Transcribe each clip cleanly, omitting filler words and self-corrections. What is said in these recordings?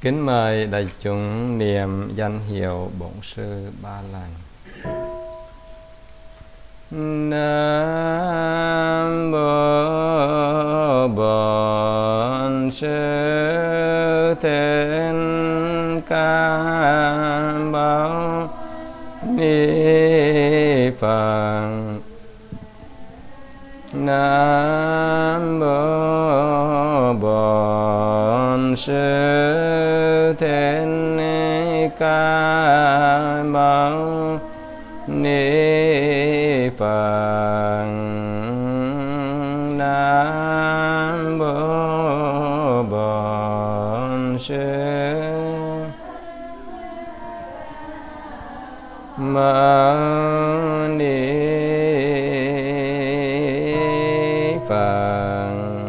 Kính mời đại chúng niệm danh hiệu Bổn Sư 3 lần. Nam mô Bổn Sư Thích Ca Mâu Ni Phật. Nam mô Bổn Sư Thích Ca Mâu Ni Phật. Nam mô Bổn Sư Mâu Ni Phật.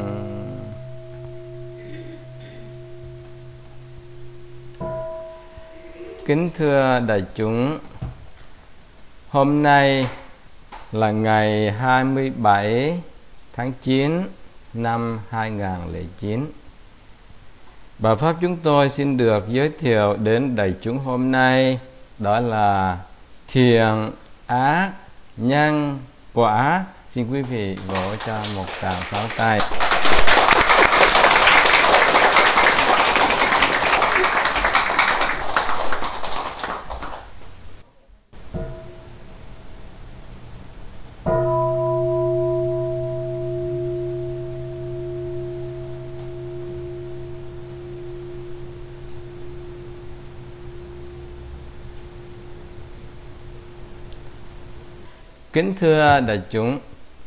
Kính thưa đại chúng, hôm nay là ngày 27 tháng 9 năm 2009. Bài pháp chúng tôi xin được giới thiệu đến đại chúng hôm nay, đó là thiện ác nhân quả. Xin quý vị vỗ cho một tràng pháo tay. Kính thưa đại chúng,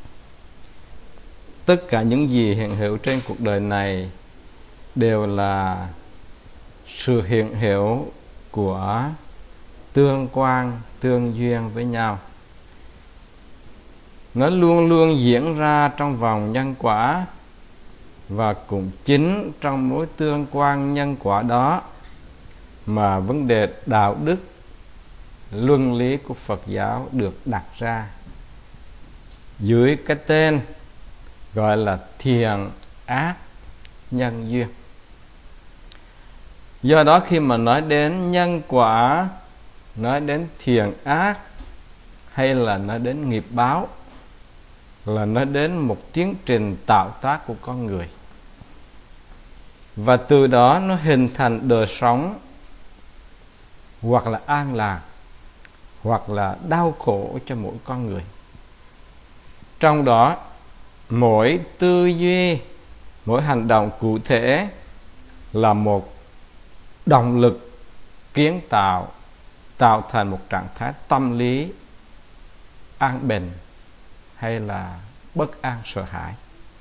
tất cả những gì hiện hữu trên cuộc đời này đều là sự hiện hữu của tương quan, tương duyên với nhau. Nó luôn luôn diễn ra trong vòng nhân quả, và cũng chính trong mối tương quan nhân quả đó mà vấn đề đạo đức, luân lý của Phật giáo được đặt ra dưới cái tên gọi là thiện ác nhân duyên. Do đó khi mà nói đến nhân quả, nói đến thiện ác, hay là nói đến nghiệp báo, là nói đến một tiến trình tạo tác của con người, và từ đó nó hình thành đời sống hoặc là an lạc hoặc là đau khổ cho mỗi con người. Trong đó mỗi tư duy, mỗi hành động cụ thể là một động lực kiến tạo, tạo thành một trạng thái tâm lý an bình hay là bất an sợ hãi,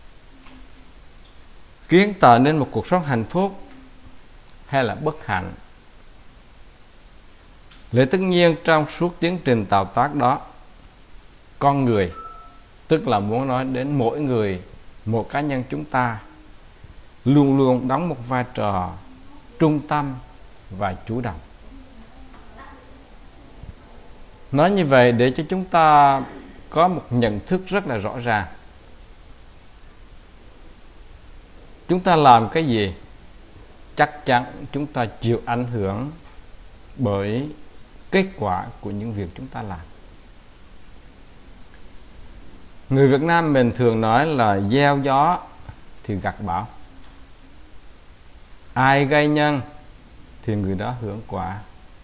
kiến tạo nên một cuộc sống hạnh phúc hay là bất hạnh. Lẽ tất nhiên trong suốt tiến trình tạo tác đó, con người, tức là muốn nói đến mỗi người, một cá nhân chúng ta, luôn luôn đóng một vai trò trung tâm và chủ động. Nói như vậy để cho chúng ta có một nhận thức rất là rõ ràng. Chúng ta làm cái gì, chắc chắn chúng ta chịu ảnh hưởng bởi kết quả của những việc chúng ta làm. Người Việt Nam mình thường nói là gieo gió thì gặt bão. Ai gây nhân thì người đó hưởng quả.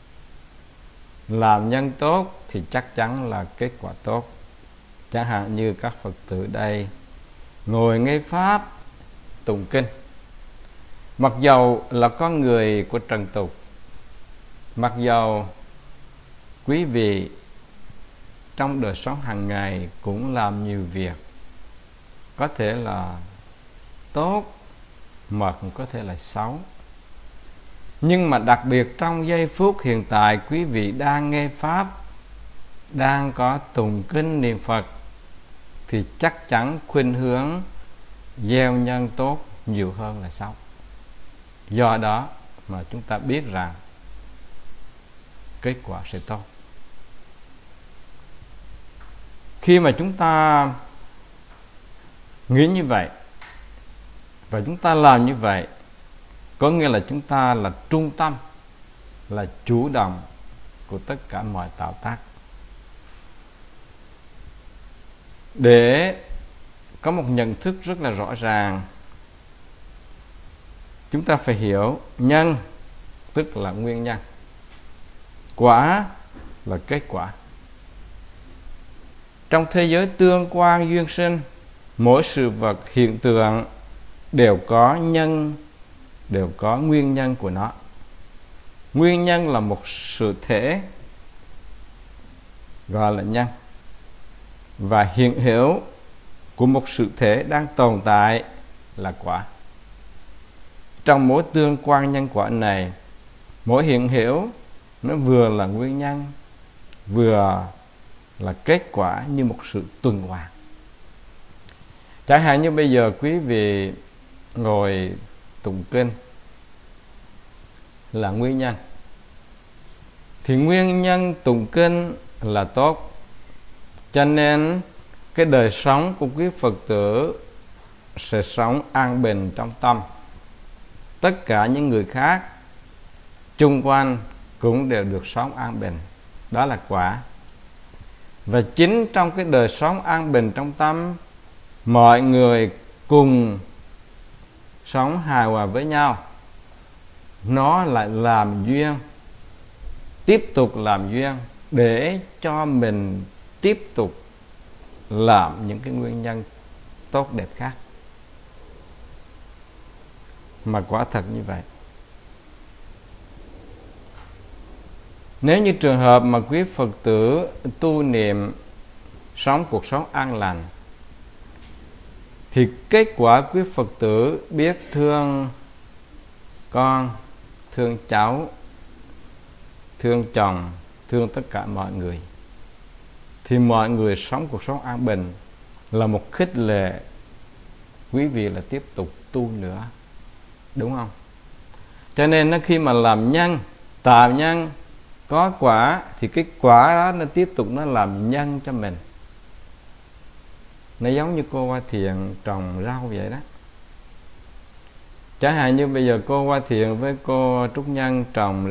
Làm nhân tốt thì chắc chắn là kết quả tốt. Chẳng hạn như các Phật tử đây ngồi nghe Pháp, tụng kinh. Mặc dầu là con người của trần tục, mặc dầu quý vị trong đời sống hàng ngày cũng làm nhiều việc, có thể là tốt mà cũng có thể là xấu, nhưng mà đặc biệt trong giây phút hiện tại quý vị đang nghe Pháp, đang có tụng kinh niệm Phật, thì chắc chắn khuynh hướng gieo nhân tốt nhiều hơn là xấu. Do đó mà chúng ta biết rằng kết quả sẽ tốt. Khi mà chúng ta nghĩ như vậy và chúng ta làm như vậy Có nghĩa là chúng ta là trung tâm, là chủ động của tất cả mọi tạo tác. Để có một nhận thức rất là rõ ràng, chúng ta phải hiểu nhân tức là nguyên nhân, quả là kết quả. Trong thế giới tương quan duyên sinh, mỗi sự vật hiện tượng đều có nhân, đều có nguyên nhân của nó. Nguyên nhân là một sự thể gọi là nhân, và hiện hữu của một sự thể đang tồn tại là quả. Trong mỗi tương quan nhân quả này, mỗi hiện hữu nó vừa là nguyên nhân, vừa là kết quả, như một sự tuần hoàn. Chẳng hạn như bây giờ quý vị ngồi tụng kinh là nguyên nhân, thì nguyên nhân tụng kinh là tốt, cho nên cái đời sống của quý Phật tử sẽ sống an bình trong tâm. Tất cả những người khác chung quanh cũng đều được sống an bình. Đó là quả. Và chính trong cái đời sống an bình trong tâm, mọi người cùng sống hài hòa với nhau, nó lại làm duyên, tiếp tục làm duyên để cho mình tiếp tục làm những cái nguyên nhân tốt đẹp khác. Mà quả thật như vậy. Nếu như trường hợp mà quý Phật tử tu niệm, sống cuộc sống an lành, thì kết quả quý Phật tử biết thương con, thương cháu, thương chồng, thương tất cả mọi người, thì mọi người sống cuộc sống an bình là một khích lệ quý vị là tiếp tục tu nữa, đúng không? Cho nên khi mà làm nhân, tạo nhân, có quả, thì cái quả đó nó tiếp tục nó làm nhân cho mình. Nó giống như cô Hoa Thiện trồng rau vậy đó. Chẳng hạn như bây giờ cô Hoa Thiện với cô Trúc Nhân trồng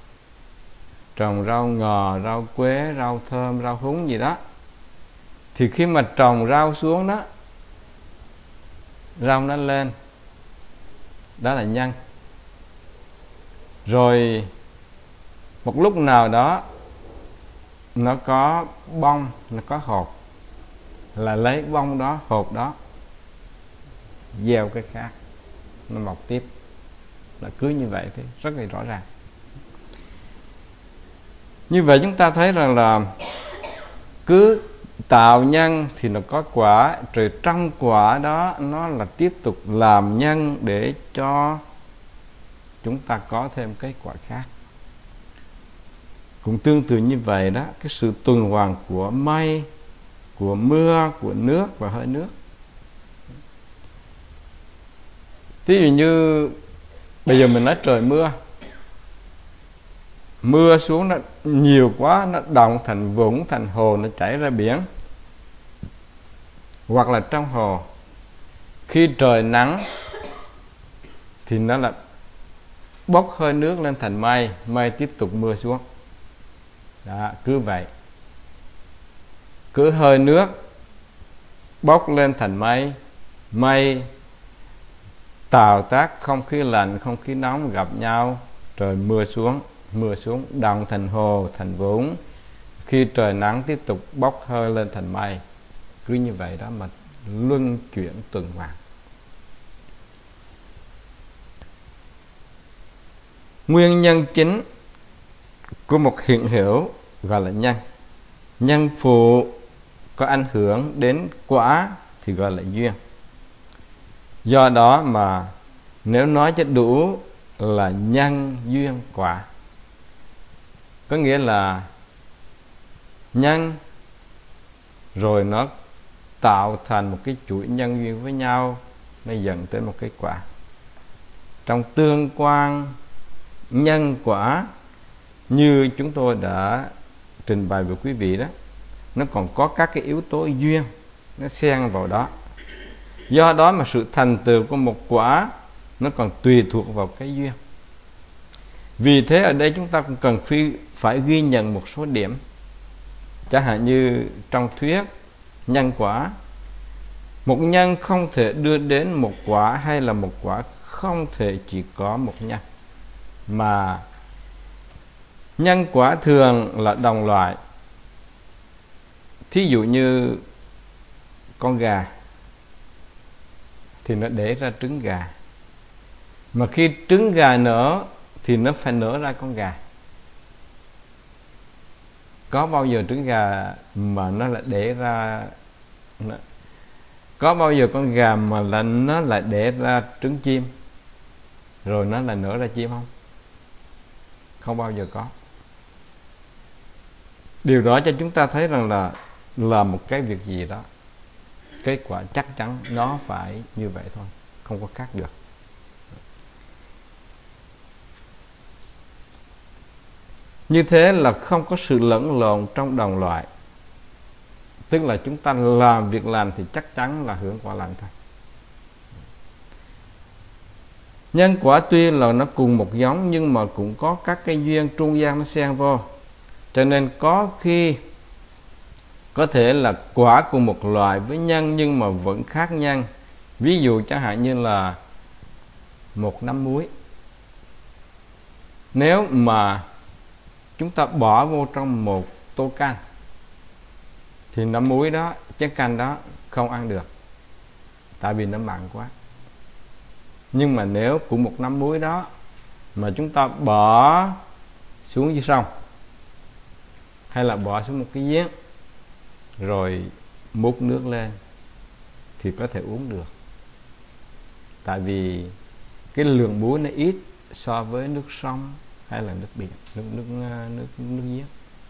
rau ngò, rau quế, rau thơm, rau húng gì đó, thì khi mà trồng rau xuống đó, rau nó lên, đó là nhân. Rồi một lúc nào đó nó có bông, nó có hột, là lấy bông đó, hột đó gieo cái khác, nó mọc tiếp. Là cứ như vậy thì rất là rõ ràng. Như vậy chúng ta thấy rằng là cứ tạo nhân thì nó có quả, rồi trong quả đó nó là tiếp tục làm nhân để cho chúng ta có thêm cái quả khác. Cũng tương tự như vậy đó, cái sự tuần hoàn của mây, của mưa, của nước và hơi nước. Ví dụ như bây giờ mình nói trời mưa xuống nó nhiều quá, nó đọng thành vũng, thành hồ, nó chảy ra biển. Hoặc là trong hồ, khi trời nắng thì nó là bốc hơi nước lên thành mây, mây tiếp tục mưa xuống. Đó, cứ vậy. Cứ hơi nước bốc lên thành mây, mây tạo tác không khí lạnh, không khí nóng gặp nhau, rồi mưa xuống đọng thành hồ, thành vũng. Khi trời nắng tiếp tục bốc hơi lên thành mây. Cứ như vậy đó mà luân chuyển tuần hoàn. Nguyên nhân chính của một hiện hữu gọi là nhân. Nhân phụ có ảnh hưởng đến quả thì gọi là duyên. Do đó mà nếu nói cho đủ là nhân duyên quả, có nghĩa là nhân rồi nó tạo thành một cái chuỗi nhân duyên với nhau, nó dẫn tới một cái quả. Trong tương quan nhân quả như chúng tôi đã trình bày với quý vị đó, nó còn có các cái yếu tố duyên nó xen vào đó. Do đó mà sự thành tựu của một quả nó còn tùy thuộc vào cái duyên. Vì thế ở đây chúng ta cũng cần phải ghi nhận một số điểm. Chẳng hạn như trong thuyết nhân quả, một nhân không thể đưa đến một quả, hay là một quả không thể chỉ có một nhân, mà nhân quả thường là đồng loại. Thí dụ như con gà thì nó đẻ ra trứng gà, mà khi trứng gà nở thì nó phải nở ra con gà. Có bao giờ trứng gà mà nó lại đẻ ra, có bao giờ con gà mà nó lại đẻ ra trứng chim rồi nó lại nở ra chim không? Không bao giờ có. Điều đó cho chúng ta thấy rằng là một cái việc gì đó, kết quả chắc chắn nó phải như vậy thôi, không có khác được. Như thế là không có sự lẫn lộn trong đồng loại. Tức là chúng ta làm việc làm thì chắc chắn là hưởng quả lành thôi. Nhân quả tuy là nó cùng một giống, nhưng mà cũng có các cái duyên trung gian nó xen vô. Cho nên có khi có thể là quả cùng một loại với nhân nhưng mà vẫn khác nhân. Ví dụ chẳng hạn như là một nắm muối, nếu mà chúng ta bỏ vô trong một tô canh thì nắm muối đó, chén canh đó không ăn được, tại vì nó mặn quá. Nhưng mà nếu cũng một nắm muối đó mà chúng ta bỏ xuống dưới sông, hay là bỏ xuống một cái giếng rồi múc nước lên thì có thể uống được, tại vì cái lượng muối nó ít so với nước sông hay là nước biển, nước giếng.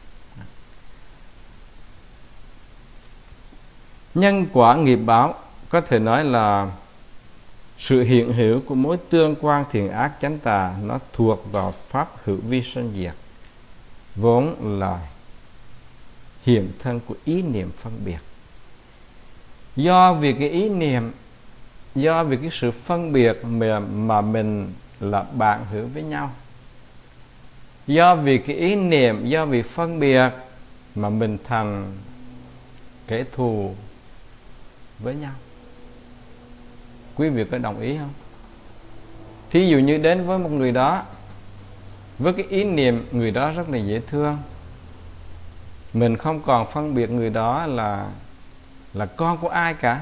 Nhân quả nghiệp báo có thể nói là sự hiện hữu của mối tương quan thiện ác chánh tà, nó thuộc vào pháp hữu vi sanh diệt, vốn là hiện thân của ý niệm phân biệt. Do vì cái ý niệm, do vì cái sự phân biệt mà mình là bạn hữu với nhau, do vì cái ý niệm, do vì phân biệt mà mình thành kẻ thù với nhau. Quý vị có đồng ý không? Thí dụ như đến với một người đó với cái ý niệm người đó rất là dễ thương, mình không còn phân biệt người đó là con của ai cả,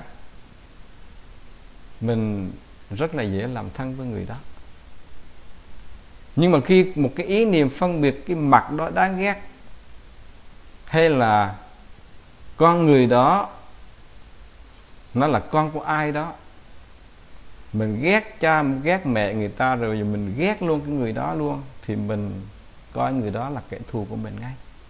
mình rất là dễ làm thân với người đó. Nhưng mà khi một cái ý niệm phân biệt cái mặt đó đáng ghét, hay là con người đó nó là con của ai đó, mình ghét cha ghét mẹ người ta, rồi mình ghét luôn cái người đó luôn, thì mình coi người đó là kẻ thù của mình ngay.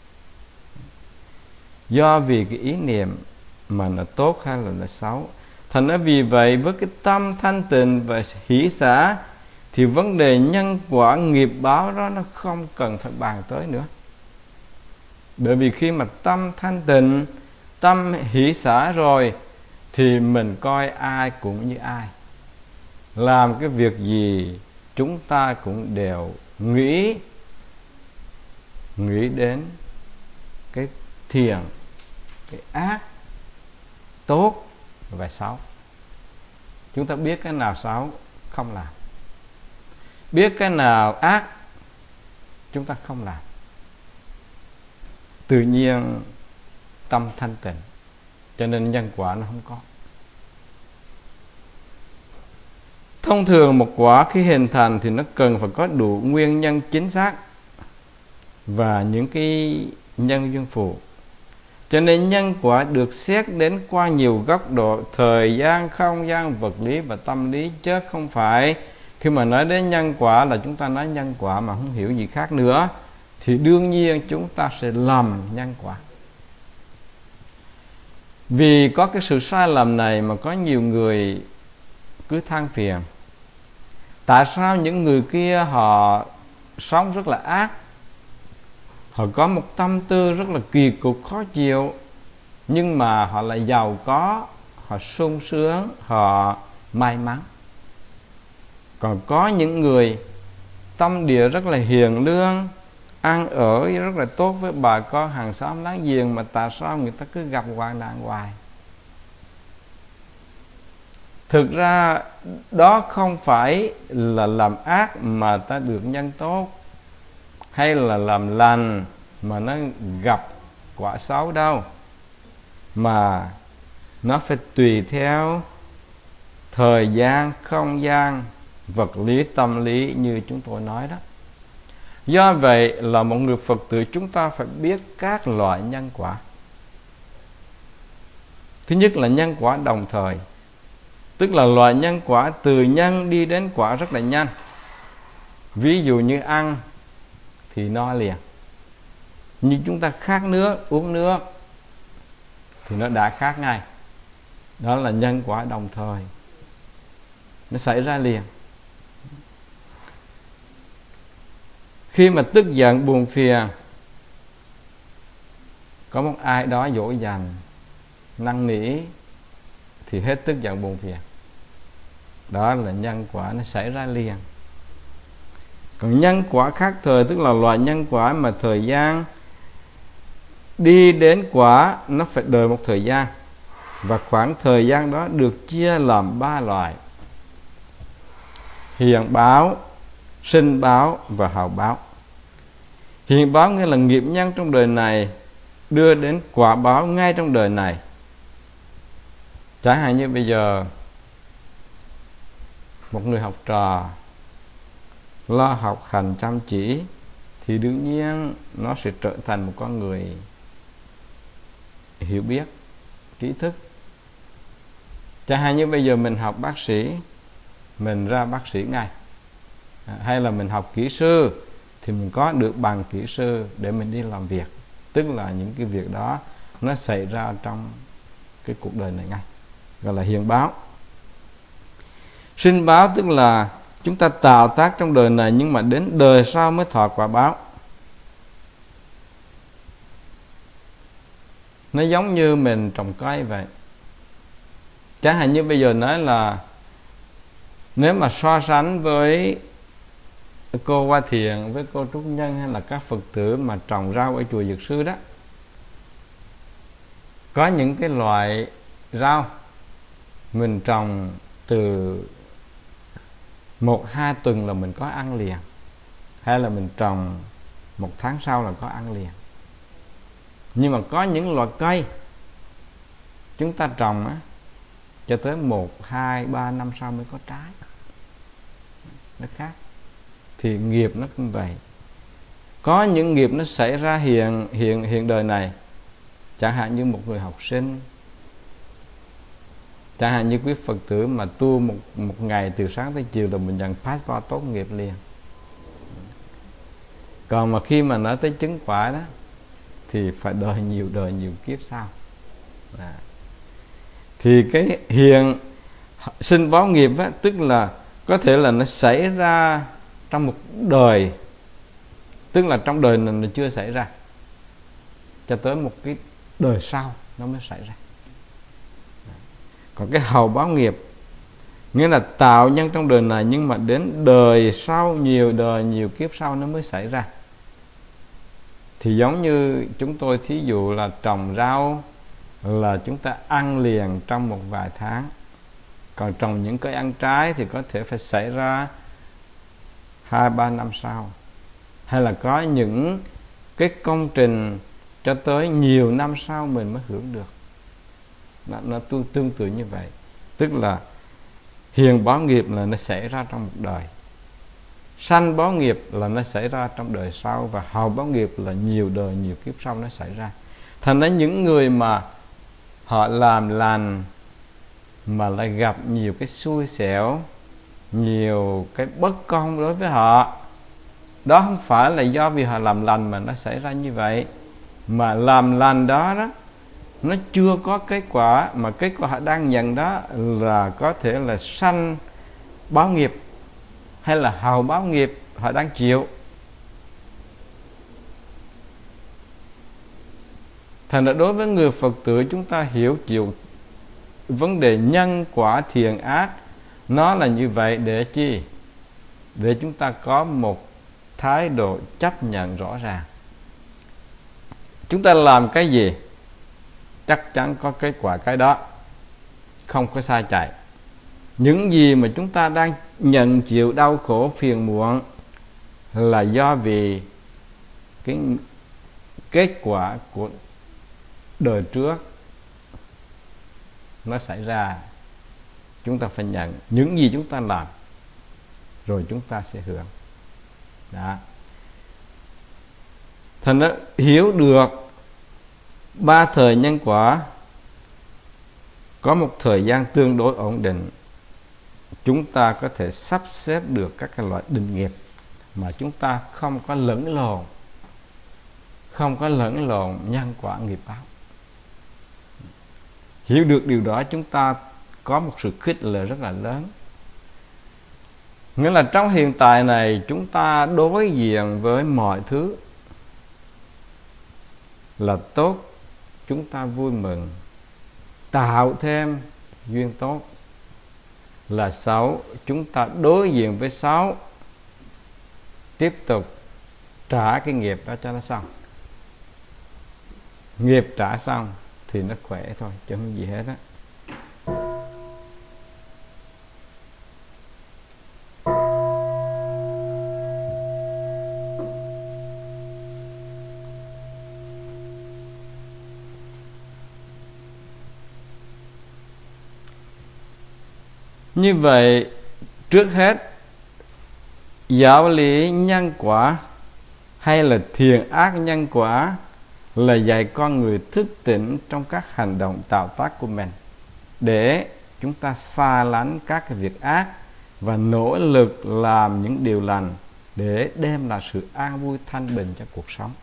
Do vì cái ý niệm mà nó tốt hay là nó xấu. Thành ra vì vậy với cái tâm thanh tịnh và hỷ xả thì vấn đề nhân quả nghiệp báo đó nó không cần phải bàn tới nữa. Bởi vì khi mà tâm thanh tịnh, tâm hỷ xả rồi thì mình coi ai cũng như ai, làm cái việc gì chúng ta cũng đều nghĩ đến cái thiện, cái ác, tốt và xấu. Chúng ta biết cái nào xấu không làm, biết cái nào ác chúng ta không làm. Tự nhiên tâm thanh tịnh, cho nên nhân quả nó không có. Thông thường một quả khi hình thành thì nó cần phải có đủ nguyên nhân chính xác và những cái nhân duyên phụ. Cho nên nhân quả được xét đến qua nhiều góc độ: thời gian, không gian, vật lý và tâm lý, chứ không phải khi mà nói đến nhân quả là chúng ta nói nhân quả mà không hiểu gì khác nữa, thì đương nhiên chúng ta sẽ lầm nhân quả. Vì có cái sự sai lầm này mà có nhiều người cứ than phiền: tại sao những người kia họ sống rất là ác, họ có một tâm tư rất là kỳ cục khó chịu, nhưng mà họ lại giàu có, họ sung sướng, họ may mắn. Còn có những người tâm địa rất là hiền lương, ăn ở rất là tốt với bà con hàng xóm láng giềng, mà tại sao người ta cứ gặp hoạn nạn hoài? Thực ra đó không phải là làm ác mà ta được nhân tốt, hay là làm lành mà nó gặp quả xấu đâu, mà nó phải tùy theo thời gian, không gian, vật lý, tâm lý như chúng tôi nói đó. Do vậy là một người Phật tử chúng ta phải biết các loại nhân quả. Thứ nhất là nhân quả đồng thời, tức là loại nhân quả từ nhân đi đến quả rất là nhanh. Ví dụ như ăn thì no liền, như chúng ta khát nước, uống nước thì nó đã khát ngay. Đó là nhân quả đồng thời, nó xảy ra liền. Khi mà tức giận, buồn phiền, có một ai đó dỗ dành, năn nỉ thì hết tức giận buồn phiền. Đó là nhân quả nó xảy ra liền. Còn nhân quả khác thời, tức là loại nhân quả mà thời gian đi đến quả nó phải đợi một thời gian, và khoảng thời gian đó được chia làm 3 loại: hiện báo, sinh báo và hậu báo. Hiện báo nghĩa là nghiệp nhân trong đời này đưa đến quả báo ngay trong đời này. Chẳng hạn như bây giờ một người học trò lo học hành chăm chỉ thì đương nhiên nó sẽ trở thành một con người hiểu biết, trí thức. Chẳng hạn như bây giờ mình học bác sĩ, mình ra bác sĩ ngay. Hay là mình học kỹ sư thì mình có được bằng kỹ sư để mình đi làm việc. Tức là những cái việc đó nó xảy ra trong cái cuộc đời này ngay, gọi là hiện báo. Sinh báo tức là chúng ta tạo tác trong đời này, nhưng mà đến đời sau mới thọ quả báo. Nó giống như mình trồng cây vậy. Chẳng hạn như bây giờ nói là nếu mà so sánh với cô Hoa Thiện, với cô Trúc Nhân, hay là các Phật tử mà trồng rau ở chùa Dược Sư đó, có những cái loại rau mình trồng từ 1-2 tuần là mình có ăn liền, hay là mình trồng 1 tháng sau là có ăn liền. Nhưng mà có những loại cây chúng ta trồng á, cho tới 1-2-3 năm sau mới có trái. Nó khác. Thì nghiệp nó cũng vậy. Có những nghiệp nó xảy ra hiện đời này. Chẳng hạn như một người học sinh, chẳng hạn như quý Phật tử mà tu một ngày từ sáng tới chiều là mình nhận passport tốt nghiệp liền. Còn mà khi mà nói tới chứng quả đó thì phải đời nhiều kiếp sau. Thì cái hiện sinh báo nghiệp á, tức là có thể là nó xảy ra trong một đời, tức là trong đời này nó chưa xảy ra, cho tới một cái đời sau nó mới xảy ra. Còn cái hậu báo nghiệp nghĩa là tạo nhân trong đời này, nhưng mà đến đời sau, nhiều đời nhiều kiếp sau nó mới xảy ra. Thì giống như chúng tôi thí dụ là trồng rau là chúng ta ăn liền trong một vài tháng. Còn trồng những cây ăn trái thì có thể phải xảy ra 2-3 năm sau. Hay là có những cái công trình cho tới nhiều năm sau mình mới hưởng được. Nó tương tự như vậy. Tức là hiện báo nghiệp là nó xảy ra trong một đời, sanh báo nghiệp là nó xảy ra trong đời sau, và hậu báo nghiệp là nhiều đời nhiều kiếp sau nó xảy ra. Thành ra những người mà họ làm lành mà lại gặp nhiều cái xui xẻo, nhiều cái bất công đối với họ, đó không phải là do vì họ làm lành mà nó xảy ra như vậy, mà làm lành đó nó chưa có kết quả, mà kết quả họ đang nhận đó là có thể là sanh báo nghiệp hay là hậu báo nghiệp họ đang chịu. Thành ra đối với người Phật tử, chúng ta hiểu chịu vấn đề nhân quả thiện ác nó là như vậy để chi? để chúng ta có một thái độ chấp nhận rõ ràng. Chúng ta làm cái gì chắc chắn có kết quả cái đó, không có sai chạy. Những gì mà chúng ta đang nhận chịu đau khổ phiền muộn là do vì cái kết quả của đời trước nó xảy ra. Chúng ta phải nhận những gì chúng ta làm, rồi chúng ta sẽ hưởng. Đó. Thành ra hiểu được ba thời nhân quả, có một thời gian tương đối ổn định, chúng ta có thể sắp xếp được các cái loại định nghiệp mà chúng ta không có lẫn lộn nhân quả nghiệp báo. Hiểu được điều đó, chúng ta có một sự khích lệ rất là lớn. Nghĩa là trong hiện tại này, chúng ta đối diện với mọi thứ là tốt, chúng ta vui mừng, tạo thêm duyên tốt. Là xấu, chúng ta đối diện với xấu, tiếp tục trả cái nghiệp đó cho nó xong. Nghiệp trả xong thì nó khỏe thôi, chứ không gì hết á. Như vậy, trước hết, giáo lý nhân quả hay là thiện ác nhân quả là dạy con người thức tỉnh trong các hành động tạo tác của mình, để chúng ta xa lánh các cái việc ác và nỗ lực làm những điều lành để đem lại sự an vui thanh bình cho cuộc sống.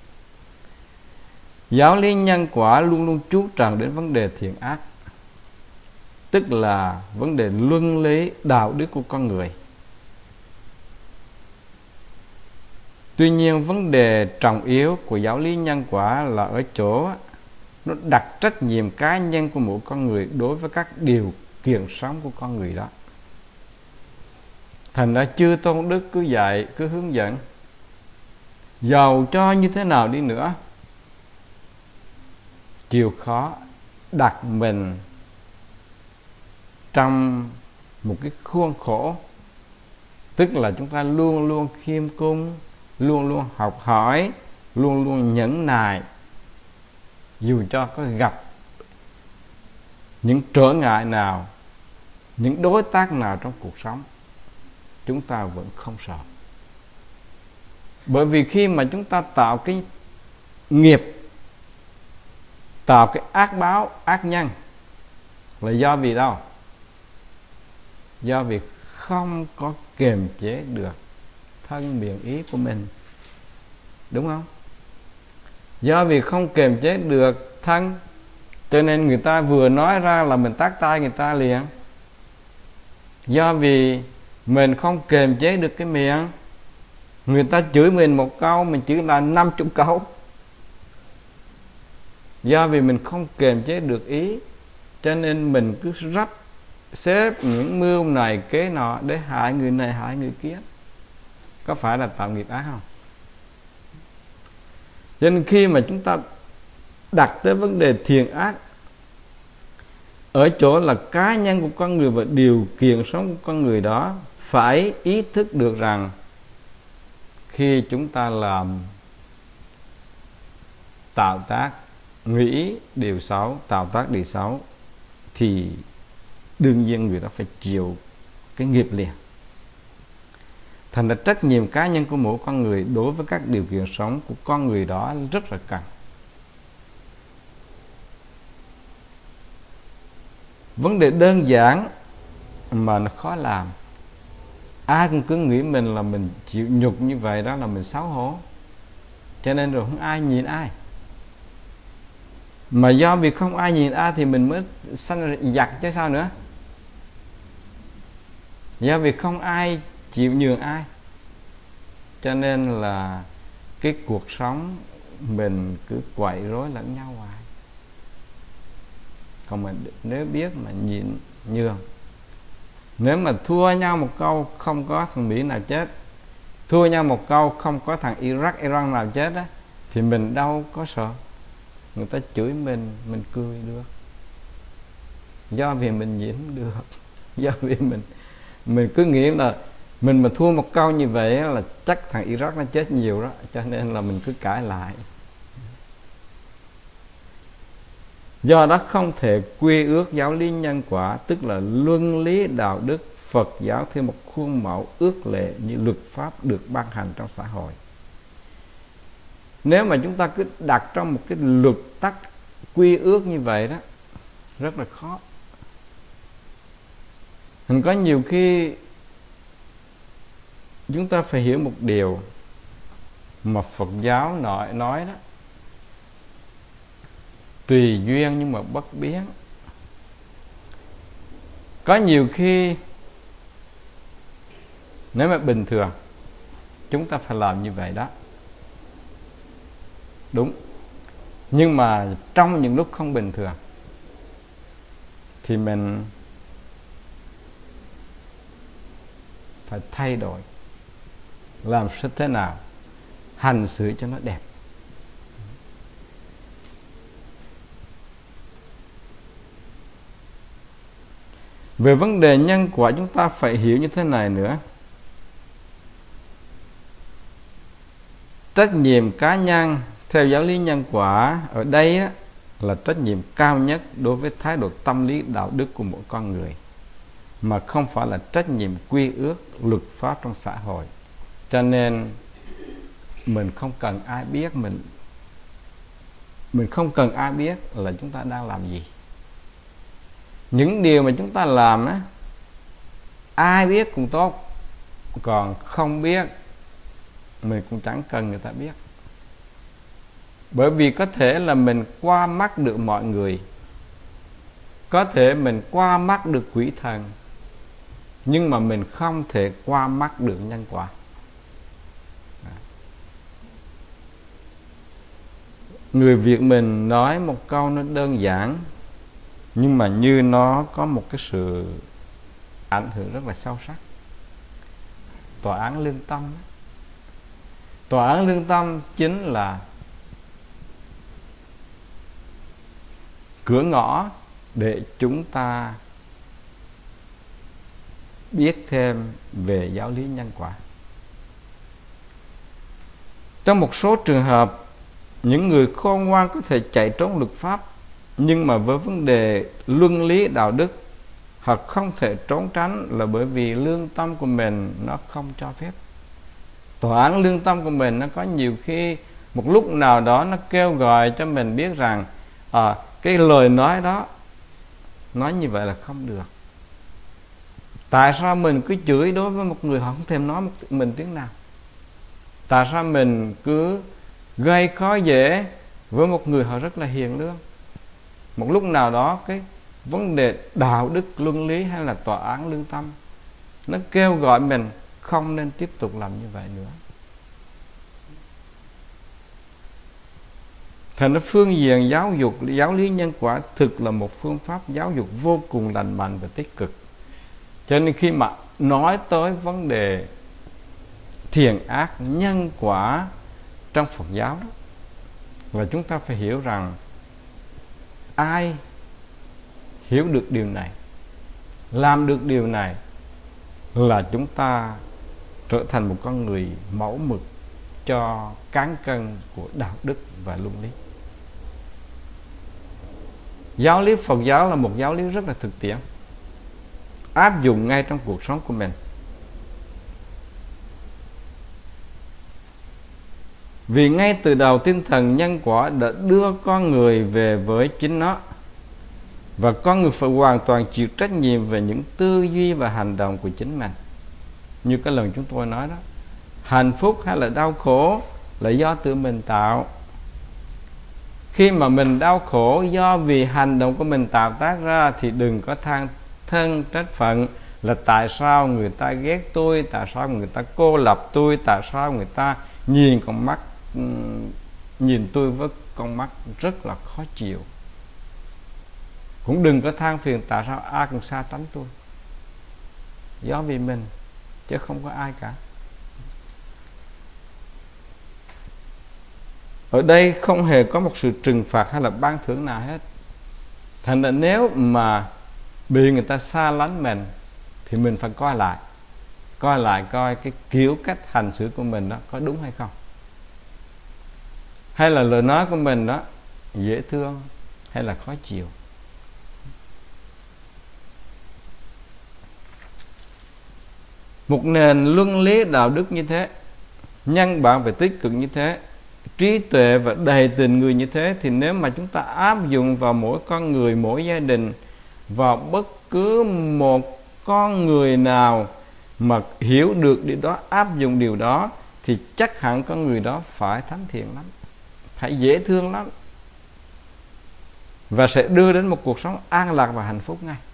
Giáo lý nhân quả luôn luôn chú trọng đến vấn đề thiện ác, tức là vấn đề luân lý đạo đức của con người. Tuy nhiên, vấn đề trọng yếu của giáo lý nhân quả là ở chỗ nó đặt trách nhiệm cá nhân của mỗi con người đối với các điều kiện sống của con người đó. Thành ra chư tôn đức cứ dạy, cứ hướng dẫn, dầu cho như thế nào đi nữa, chịu khó đặt mình trong một cái khuôn khổ, tức là chúng ta luôn luôn khiêm cung, luôn luôn học hỏi, luôn luôn nhẫn nại, dù cho có gặp những trở ngại nào, những đối tác nào trong cuộc sống, chúng ta vẫn không sợ. Bởi vì khi mà chúng ta tạo cái nghiệp, tạo cái ác báo, ác nhân, là do vì đâu? Do vì không có kiềm chế được thân miệng ý của mình, đúng không? Do vì không kiềm chế được thân, cho nên người ta vừa nói ra là mình tát tay người ta liền. Do vì mình không kiềm chế được cái miệng, người ta chửi mình một câu, mình chửi là 50 câu. Do vì mình không kiềm chế được ý, cho nên mình cứ rắp xếp những mưu này kế nọ để hại người này hại người kia. Có phải là tạo nghiệp ác không? Cho nên khi mà chúng ta đặt tới vấn đề thiện ác, ở chỗ là cá nhân của con người và điều kiện sống của con người đó phải ý thức được rằng khi chúng ta làm tạo tác, nghĩ điều xấu, tạo tác điều xấu, thì đương nhiên người đó phải chịu cái nghiệp liền. Thành ra trách nhiệm cá nhân của mỗi con người đối với các điều kiện sống của con người đó rất là cần. Vấn đề đơn giản mà nó khó làm. Ai cũng cứ nghĩ mình là mình chịu nhục như vậy đó là mình xấu hổ, cho nên rồi không ai nhìn ai. Mà do vì không ai nhìn ai thì mình mới sanh giặc chứ sao nữa. Do vì không ai chịu nhường ai, cho nên là cái cuộc sống mình cứ quậy rối lẫn nhau hoài. Còn mình nếu biết mà nhịn nhường Nếu mà thua nhau một câu không có thằng Mỹ nào chết, thua nhau một câu không có thằng Iraq, Iran nào chết á, thì mình đâu có sợ. Người ta chửi mình cười được. Do vì mình diễn được. Do vì mình cứ nghĩ là mình mà thua một câu như vậy là chắc thằng Iraq nó chết nhiều đó, cho nên là mình cứ cãi lại. Do đó không thể quy ước giáo lý nhân quả, tức là luân lý đạo đức Phật giáo theo một khuôn mẫu ước lệ như luật pháp được ban hành trong xã hội. Nếu mà chúng ta cứ đặt trong một cái luật tắc quy ước như vậy đó, rất là khó. Mình có nhiều khi chúng ta phải hiểu một điều mà Phật giáo nói đó: tùy duyên nhưng mà bất biến. Có nhiều khi nếu mà bình thường chúng ta phải làm như vậy đó, đúng. Nhưng mà trong những lúc không bình thường thì mình phải thay đổi, làm sao thế nào hành xử cho nó đẹp. Về vấn đề nhân quả, chúng ta phải hiểu như thế này nữa: trách nhiệm cá nhân theo giáo lý nhân quả ở đây á, là trách nhiệm cao nhất đối với thái độ tâm lý đạo đức của mỗi con người, mà không phải là trách nhiệm quy ước luật pháp trong xã hội. Cho nên mình không cần ai biết, mình không cần ai biết là chúng ta đang làm gì. Những điều mà chúng ta làm á, ai biết cũng tốt, còn không biết mình cũng chẳng cần người ta biết. Bởi vì có thể là mình qua mắt được mọi người, có thể mình qua mắt được quỷ thần, nhưng mà mình không thể qua mắt được nhân quả. Người Việt mình nói một câu nó đơn giản, nhưng mà như nó có một cái sự ảnh hưởng rất là sâu sắc: tòa án lương tâm. Tòa án lương tâm chính là cửa ngõ để chúng ta biết thêm về giáo lý nhân quả. Trong một số trường hợp, những người khôn ngoan có thể chạy trốn luật pháp, nhưng mà với vấn đề luân lý đạo đức, họ không thể trốn tránh là bởi vì lương tâm của mình nó không cho phép. Tòa án lương tâm của mình nó có nhiều khi một lúc nào đó nó kêu gọi cho mình biết rằng cái lời nói đó nói như vậy là không được. Tại sao mình cứ chửi đối với một người họ không thèm nói mình tiếng nào? Tại sao mình cứ gây khó dễ với một người họ rất là hiền lương? Một lúc nào đó cái vấn đề đạo đức luân lý hay là tòa án lương tâm nó kêu gọi mình không nên tiếp tục làm như vậy nữa. Thành ra phương diện giáo dục, giáo lý nhân quả thực là một phương pháp giáo dục vô cùng lành mạnh và tích cực. Cho nên khi mà nói tới vấn đề thiện ác nhân quả trong Phật giáo đó, là chúng ta phải hiểu rằng ai hiểu được điều này, làm được điều này là chúng ta trở thành một con người mẫu mực cho cán cân của đạo đức và luân lý. Giáo lý Phật giáo là một giáo lý rất là thực tiễn, áp dụng ngay trong cuộc sống của mình. Vì ngay từ đầu tinh thần nhân quả đã đưa con người về với chính nó, và con người phải hoàn toàn chịu trách nhiệm về những tư duy và hành động của chính mình. Như cái lần chúng tôi nói đó, hạnh phúc hay là đau khổ là do tự mình tạo. Khi mà mình đau khổ do vì hành động của mình tạo tác ra, thì đừng có than thân trách phận là tại sao người ta ghét tôi, tại sao người ta cô lập tôi, tại sao người ta nhìn tôi với con mắt rất là khó chịu. Cũng đừng có than phiền tại sao ai cũng xa tránh tôi. do vì mình, chứ không có ai cả. Ở đây không hề có một sự trừng phạt hay là ban thưởng nào hết. Thành ra nếu mà bị người ta xa lánh mình thì mình phải coi lại coi cái kiểu cách hành xử của mình đó có đúng hay không, hay là lời nói của mình đó dễ thương hay là khó chịu. Một nền luân lý đạo đức như thế, nhân bản và tích cực như thế, trí tuệ và đầy tình người như thế, thì nếu mà chúng ta áp dụng vào mỗi con người, mỗi gia đình, vào bất cứ một con người nào mà hiểu được điều đó, áp dụng điều đó, thì chắc hẳn con người đó phải thánh thiện lắm, phải dễ thương lắm, và sẽ đưa đến một cuộc sống an lạc và hạnh phúc ngay.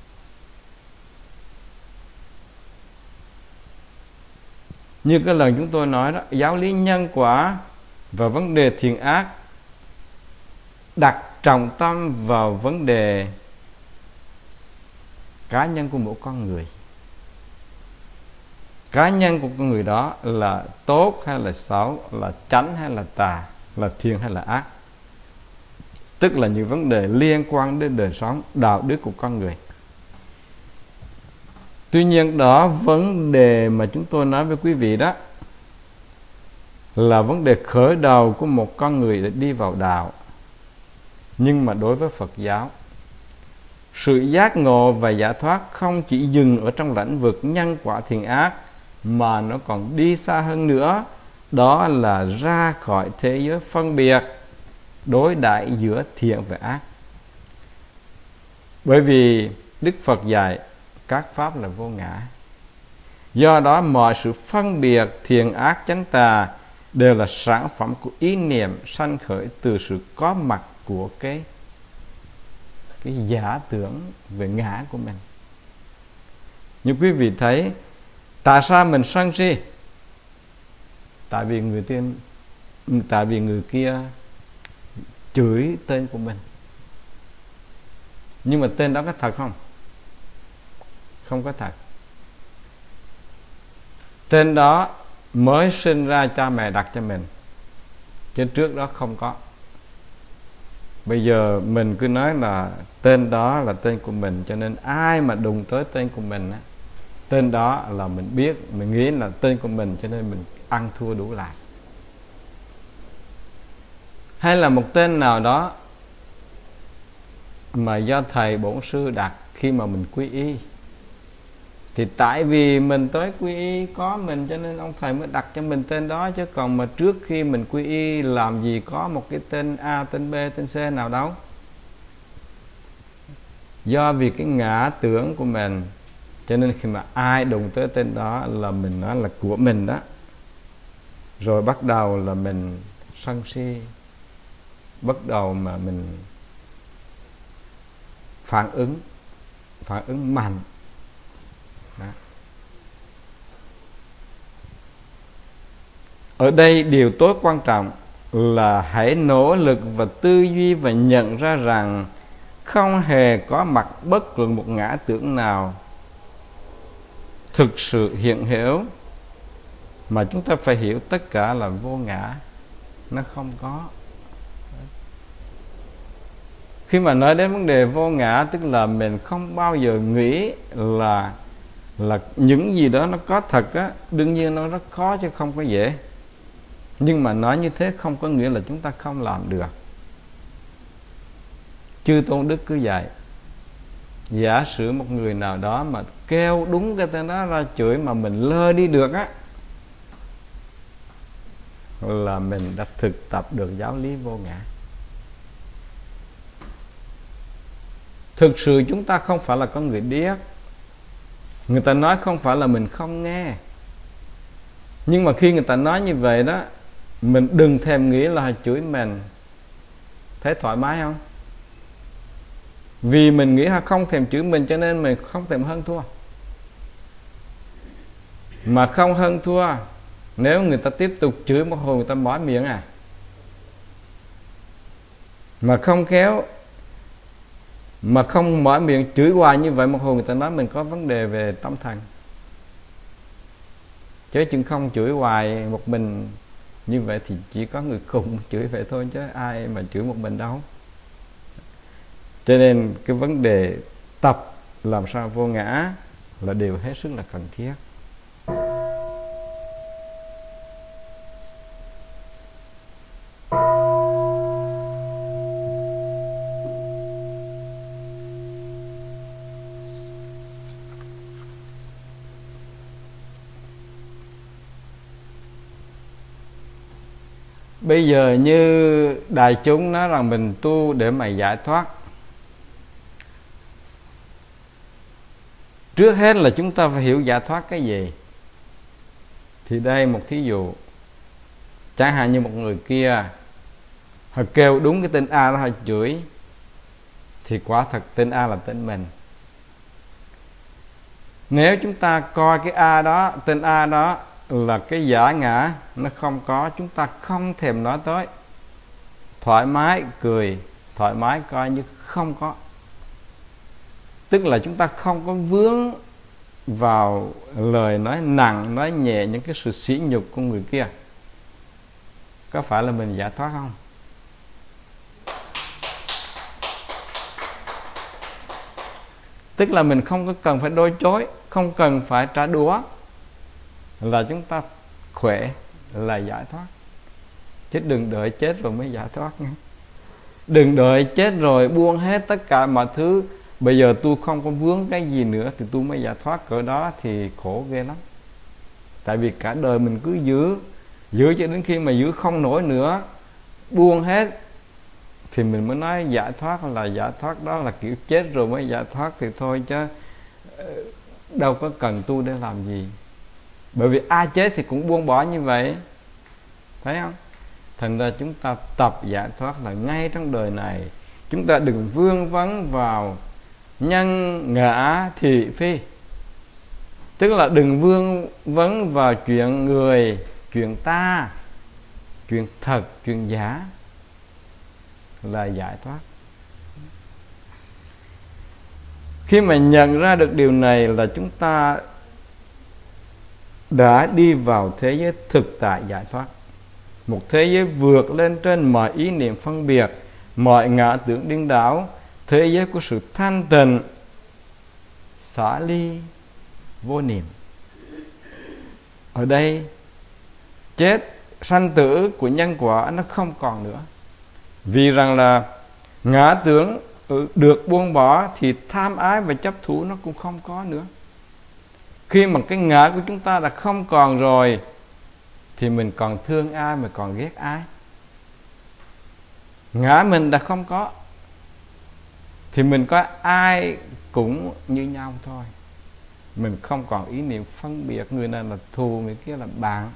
Như cái lần chúng tôi nói đó, giáo lý nhân quả và vấn đề thiện ác đặt trọng tâm vào vấn đề cá nhân của mỗi con người. Cá nhân của con người đó là tốt hay là xấu, là chánh hay là tà, là thiện hay là ác. Tức là những vấn đề liên quan đến đời sống đạo đức của con người. Tuy nhiên đó, vấn đề mà chúng tôi nói với quý vị đó là vấn đề khởi đầu của một con người để đi vào đạo. Nhưng mà đối với Phật giáo, sự giác ngộ và giải thoát không chỉ dừng ở trong lĩnh vực nhân quả thiện ác, mà nó còn đi xa hơn nữa. Đó là ra khỏi thế giới phân biệt, đối đãi giữa thiện và ác. Bởi vì Đức Phật dạy các pháp là vô ngã. Do đó mọi sự phân biệt thiện ác chánh tà đều là sản phẩm của ý niệm sanh khởi từ sự có mặt của cái giả tưởng về ngã của mình. Như quý vị thấy, tại sao mình sân si? Tại vì người kia chửi tên của mình. Nhưng mà tên đó có thật không? Không có thật. Tên đó mới sinh ra cha mẹ đặt cho mình, chứ trước đó không có. Bây giờ mình cứ nói là tên đó là tên của mình, cho nên ai mà đụng tới tên của mình á, tên đó là mình biết, mình nghĩ là tên của mình, cho nên mình ăn thua đủ lại. Hay là một tên nào đó mà do thầy bổn sư đặt khi mà mình quy y, thì tại vì mình tới quy y có mình, cho nên ông thầy mới đặt cho mình tên đó. Chứ còn mà trước khi mình quy y làm gì có một cái tên A, tên B, tên C nào đâu. Do vì cái ngã tưởng của mình, cho nên khi mà ai đụng tới tên đó là mình nói là của mình đó. Rồi bắt đầu là mình sân si, bắt đầu mà mình phản ứng mạnh đó. Ở đây điều tối quan trọng là hãy nỗ lực và tư duy và nhận ra rằng không hề có mặt bất luận một ngã tưởng nào thực sự hiện hữu, mà chúng ta phải hiểu tất cả là vô ngã, nó không có. Khi mà nói đến vấn đề vô ngã, tức là mình không bao giờ nghĩ là những gì đó nó có thật á. Đương nhiên nó rất khó chứ không có dễ. Nhưng mà nói như thế không có nghĩa là chúng ta không làm được. Chư Tôn Đức cứ dạy, giả sử một người nào đó mà kêu đúng cái tên đó ra chửi mà mình lơ đi được á, là mình đã thực tập được giáo lý vô ngã. Thực sự chúng ta không phải là con người điếc. Người ta nói không phải là mình không nghe. Nhưng mà khi người ta nói như vậy đó, mình đừng thèm nghĩ là chửi mình. Thấy thoải mái không? Vì mình nghĩ họ không thèm chửi mình, cho nên mình không thèm hơn thua. Mà không hơn thua, nếu người ta tiếp tục chửi một hồi người ta mỏi miệng à. Mà không khéo, mà không mỏi miệng chửi hoài như vậy, một hồi người ta nói mình có vấn đề về tâm thần. Chứ chừng không chửi hoài một mình như vậy thì chỉ có người khùng chửi vậy thôi, chứ ai mà chửi một mình đâu. Cho nên cái vấn đề tập làm sao vô ngã là điều hết sức là cần thiết. Bây giờ như đại chúng nói rằng mình tu để mà giải thoát, trước hết là chúng ta phải hiểu giải thoát cái gì. Thì đây một thí dụ, chẳng hạn như một người kia họ kêu đúng cái tên A đó họ chửi, thì quả thật tên A là tên mình. Nếu chúng ta coi cái A đó, tên A đó là cái giả ngã, nó không có, chúng ta không thèm nói tới, thoải mái cười, thoải mái coi như không có. Tức là chúng ta không có vướng vào lời nói nặng, nói nhẹ, những cái sự sỉ nhục của người kia. Có phải là mình giải thoát không? Tức là mình không có cần phải đối chối, không cần phải trả đũa, là chúng ta khỏe, là giải thoát. Chứ đừng đợi chết rồi mới giải thoát nha. Đừng đợi chết rồi buông hết tất cả mọi thứ, bây giờ tôi không có vướng cái gì nữa thì tôi mới giải thoát, cỡ đó thì khổ ghê lắm. Tại vì cả đời mình cứ giữ cho đến khi mà giữ không nổi nữa, buông hết, thì mình mới nói giải thoát. Là giải thoát đó là kiểu chết rồi mới giải thoát thì thôi, chứ đâu có cần tu để làm gì. Bởi vì ai chết thì cũng buông bỏ như vậy, thấy không? Thành ra chúng ta tập giải thoát là ngay trong đời này. Chúng ta đừng vương vấn vào nhân ngã thị phi. Tức là đừng vương vấn vào chuyện người, chuyện ta, chuyện thật, chuyện giả, là giải thoát. Khi mà nhận ra được điều này là chúng ta đã đi vào thế giới thực tại giải thoát. Một thế giới vượt lên trên mọi ý niệm phân biệt, mọi ngã tưởng điên đảo, thế giới của sự thanh tịnh, xả ly, vô niệm. Ở đây chết, sanh tử của nhân quả nó không còn nữa. Vì rằng là ngã tưởng được buông bỏ thì tham ái và chấp thủ nó cũng không có nữa. Khi mà cái ngã của chúng ta đã không còn rồi thì mình còn thương ai mà còn ghét ai? Ngã mình đã không có thì mình có ai cũng như nhau thôi. Mình không còn ý niệm phân biệt, người này là thù, người kia là bạn.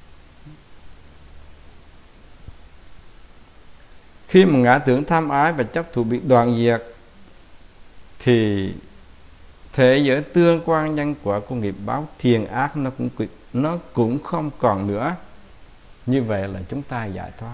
Khi mà ngã tưởng tham ái và chấp thủ bị đoạn diệt thì thế giới tương quan nhân quả của nghiệp báo thiện ác nó cũng không còn nữa. Như vậy là chúng ta giải thoát.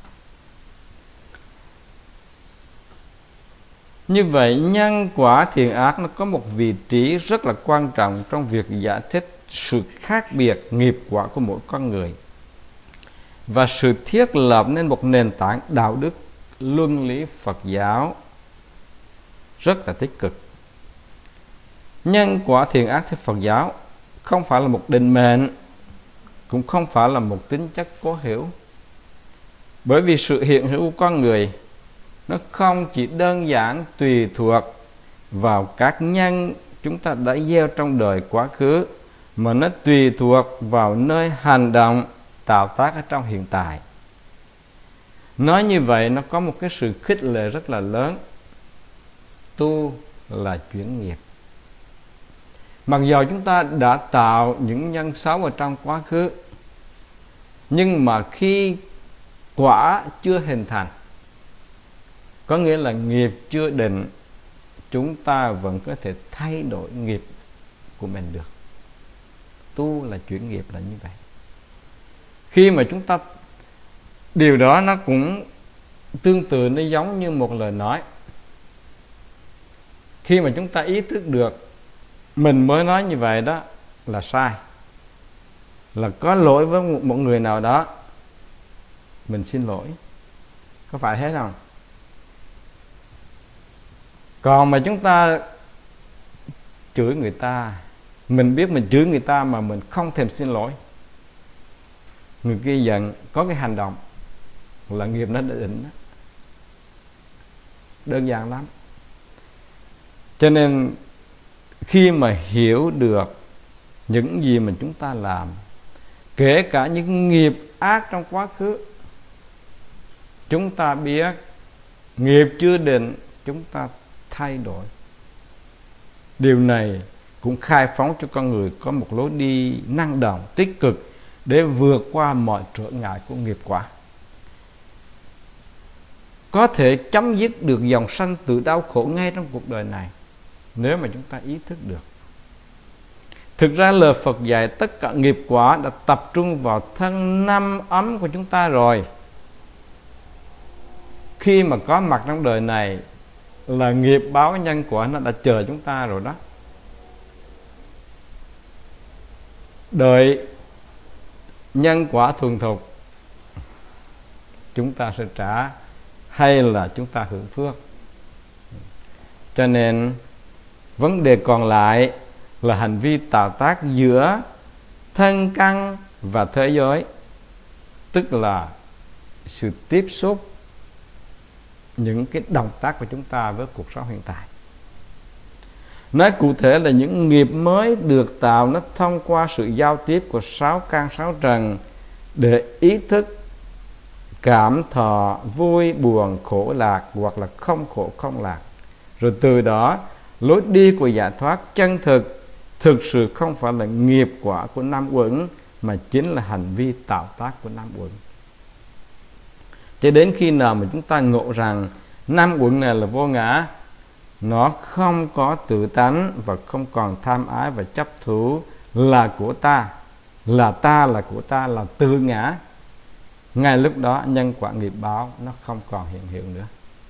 Như vậy nhân quả thiện ác nó có một vị trí rất là quan trọng trong việc giải thích sự khác biệt nghiệp quả của mỗi con người và sự thiết lập nên một nền tảng đạo đức luân lý Phật giáo rất là tích cực. Nhân quả thiện ác theo Phật giáo không phải là một định mệnh, cũng không phải là một tính chất cố hữu. Bởi vì sự hiện hữu của con người nó không chỉ đơn giản tùy thuộc vào các nhân chúng ta đã gieo trong đời quá khứ, mà nó tùy thuộc vào nơi hành động tạo tác ở trong hiện tại. Nói như vậy nó có một cái sự khích lệ rất là lớn. Tu là chuyển nghiệp. Mặc dù chúng ta đã tạo những nhân xấu ở trong quá khứ, nhưng mà khi quả chưa hình thành, có nghĩa là nghiệp chưa định, chúng ta vẫn có thể thay đổi nghiệp của mình được. Tu là chuyển nghiệp là như vậy. Khi mà chúng ta, điều đó nó cũng tương tự, nó giống như một lời nói. Khi mà chúng ta ý thức được mình mới nói như vậy đó là sai, là có lỗi với một người nào đó, mình xin lỗi, có phải thế không? Còn mà chúng ta chửi người ta, mình biết mình chửi người ta mà mình không thèm xin lỗi, người kia giận, có cái hành động là nghiệp nó đã định đó. Đơn giản lắm. Cho nên khi mà hiểu được những gì mà chúng ta làm, kể cả những nghiệp ác trong quá khứ, chúng ta biết nghiệp chưa định, chúng ta thay đổi. Điều này cũng khai phóng cho con người có một lối đi năng động, tích cực để vượt qua mọi trở ngại của nghiệp quả, có thể chấm dứt được dòng sanh tử đau khổ ngay trong cuộc đời này, nếu mà chúng ta ý thức được. Thực ra lời Phật dạy tất cả nghiệp quả đã tập trung vào thân năm ấm của chúng ta rồi. Khi mà có mặt trong đời này là nghiệp báo nhân quả nó đã chờ chúng ta rồi đó. Đợi nhân quả thuần thục, chúng ta sẽ trả hay là chúng ta hưởng phước. Cho nên vấn đề còn lại là hành vi tạo tác giữa thân căn và thế giới, tức là sự tiếp xúc, những cái động tác của chúng ta với cuộc sống hiện tại. Nói cụ thể là những nghiệp mới được tạo nó thông qua sự giao tiếp của sáu căn sáu trần để ý thức cảm thọ vui buồn khổ lạc hoặc là không khổ không lạc. Rồi từ đó lối đi của giải thoát chân thực sự không phải là nghiệp quả của năm uẩn, mà chính là hành vi tạo tác của năm uẩn. Cho đến khi nào mà chúng ta ngộ rằng năm uẩn này là vô ngã, nó không có tự tánh và không còn tham ái và chấp thủ là của ta, là của ta, là tự ngã, ngay lúc đó nhân quả nghiệp báo nó không còn hiện hữu nữa.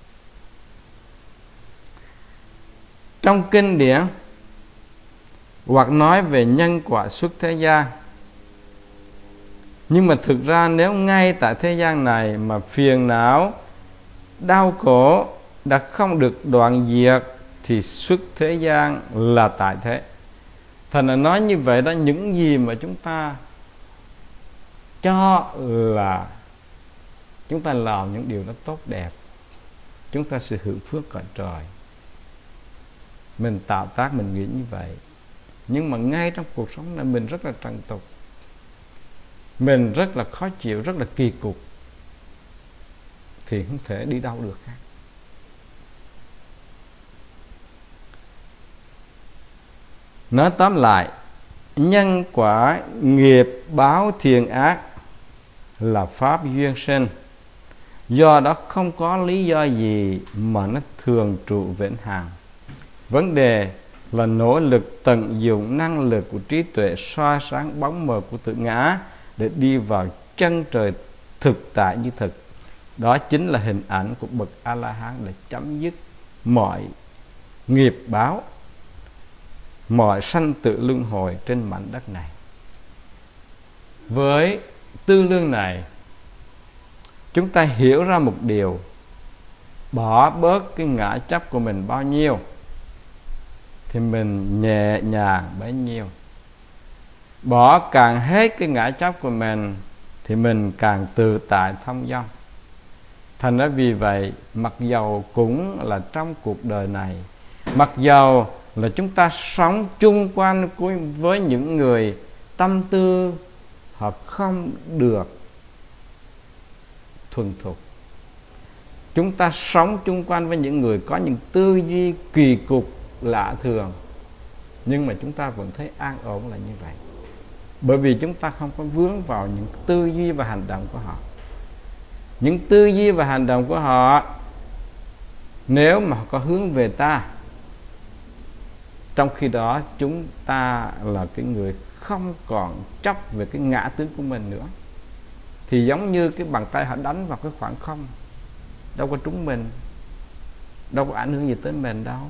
Trong kinh điển hoặc nói về nhân quả xuất thế gian, nhưng mà thực ra nếu ngay tại thế gian này mà phiền não đau khổ đã không được đoạn diệt thì xuất thế gian là tại thế. Thành là nói như vậy đó, những gì mà chúng ta cho là chúng ta làm những điều nó tốt đẹp, chúng ta sẽ hưởng phước cõi trời. Mình tạo tác, mình nghĩ như vậy, nhưng mà ngay trong cuộc sống này mình rất là trần tục, mình rất là khó chịu, rất là kỳ cục, thì không thể đi đâu được khác. Nói tóm lại, nhân quả nghiệp báo thiện ác là pháp duyên sinh, do đó không có lý do gì mà nó thường trụ vĩnh hằng. Vấn đề là nỗ lực tận dụng năng lực của trí tuệ soi sáng bóng mờ của tự ngã để đi vào chân trời thực tại như thực. Đó chính là hình ảnh của bậc A-la-hán để chấm dứt mọi nghiệp báo, mọi sanh tử luân hồi trên mảnh đất này. Với tư lương này, chúng ta hiểu ra một điều: bỏ bớt cái ngã chấp của mình bao nhiêu thì mình nhẹ nhàng bấy nhiêu. Bỏ càng hết cái ngã chấp của mình thì mình càng tự tại thông dong. Thành ra vì vậy, mặc dầu cũng là trong cuộc đời này, mặc dầu là chúng ta sống chung quanh với những người tâm tư họ không được thuần thục, chúng ta sống chung quanh với những người có những tư duy kỳ cục lạ thường, nhưng mà chúng ta vẫn thấy an ổn là như vậy, bởi vì chúng ta không có vướng vào những tư duy và hành động của họ. Những tư duy và hành động của họ, nếu mà họ có hướng về ta, trong khi đó chúng ta là cái người không còn chấp về cái ngã tướng của mình nữa, thì giống như cái bàn tay họ đánh vào cái khoảng không, đâu có trúng mình, đâu có ảnh hưởng gì tới mình đâu.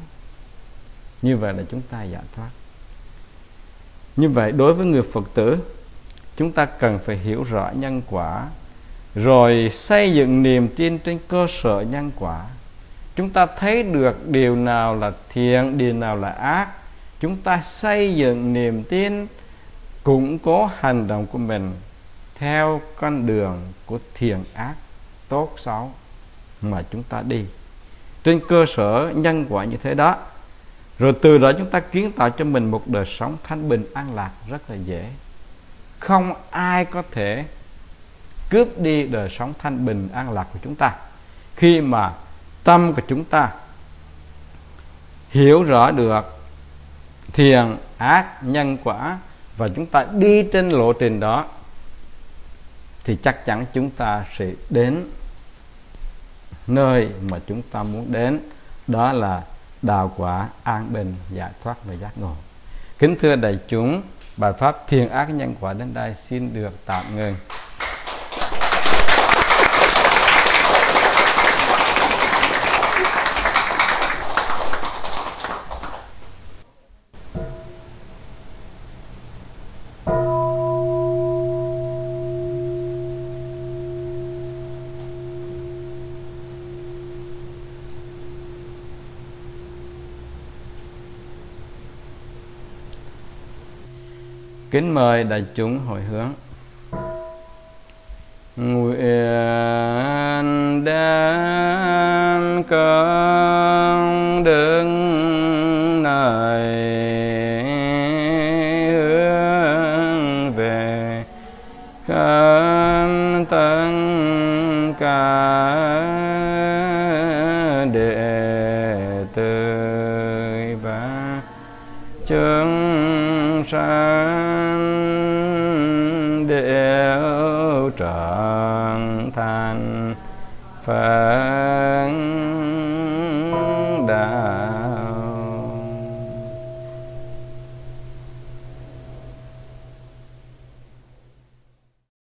Như vậy là chúng ta giải thoát. Như vậy đối với người Phật tử, chúng ta cần phải hiểu rõ nhân quả, rồi xây dựng niềm tin trên cơ sở nhân quả. Chúng ta thấy được điều nào là thiện, điều nào là ác, chúng ta xây dựng niềm tin, củng cố hành động của mình theo con đường của thiện ác, tốt xấu mà chúng ta đi, trên cơ sở nhân quả như thế đó. Rồi từ đó chúng ta kiến tạo cho mình một đời sống thanh bình an lạc rất là dễ. Không ai có thể cướp đi đời sống thanh bình an lạc của chúng ta khi mà tâm của chúng ta hiểu rõ được thiện ác nhân quả, và chúng ta đi trên lộ trình đó, thì chắc chắn chúng ta sẽ đến nơi mà chúng ta muốn đến, đó là đạo quả an bình, giải thoát và giác ngộ. Kính thưa đại chúng, bài pháp thiện ác nhân quả đến đây xin được tạm ngừng. Kính mời đại chúng hồi hướng. Nguyện đem công đức này hướng về khắp tất cả đệ tử và chúng sanh đều trở thành Phật